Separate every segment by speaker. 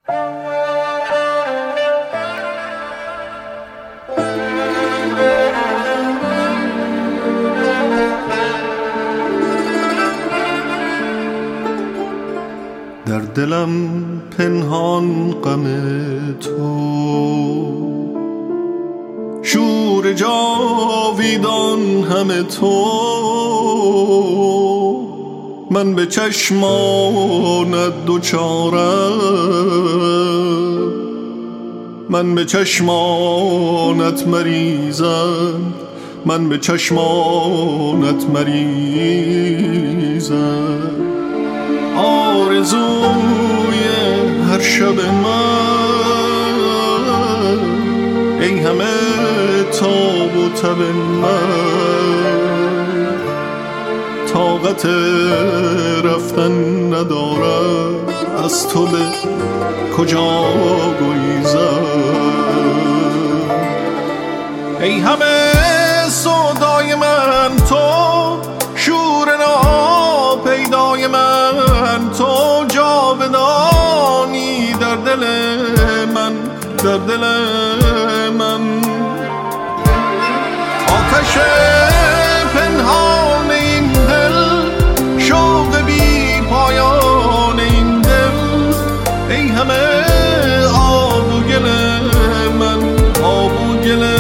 Speaker 1: در دلم پنهان غم تو، شور جاویدان همه تو. من به چشمانت دوچارم، من به چشمانت مریزم، من به چشمانت مریزم. آرزوی هر شب من، ای همه تاب و تب من، طاقت رفتن ندارم، از تو به کجا گریزم. ای همه سودای من تو، شور ناپیدای من تو. جاودانی در دل من، در دل من. آتش پنهان این دل، شوق بی پایان این دل. ای همه آب و گل من، آب و گل من.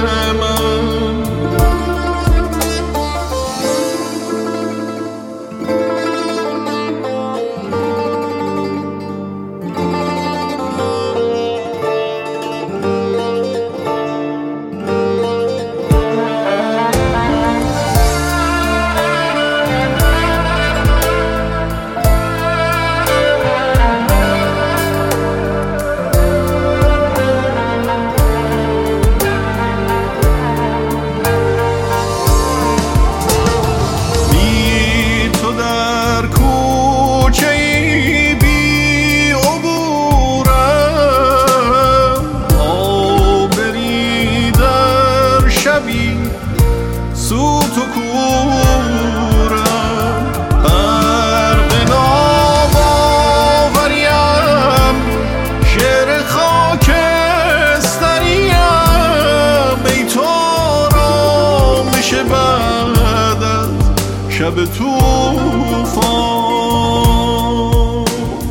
Speaker 1: سوت و کورم غرق ناباوریم، شعر خاکستریم. ای تو آرامش بعد از شب طوفان،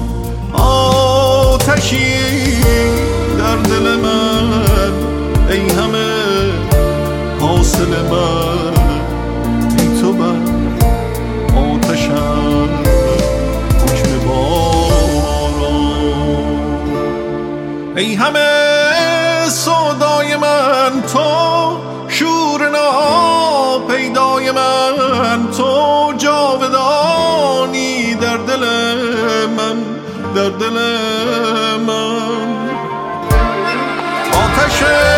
Speaker 1: آتشی در دل من، ای همه حاصل من. ای تو بر آتشم حکم باران، ای همه سودای من تو، شور ناپیدای من تو. جاودانی در دل من، در دل من. آتش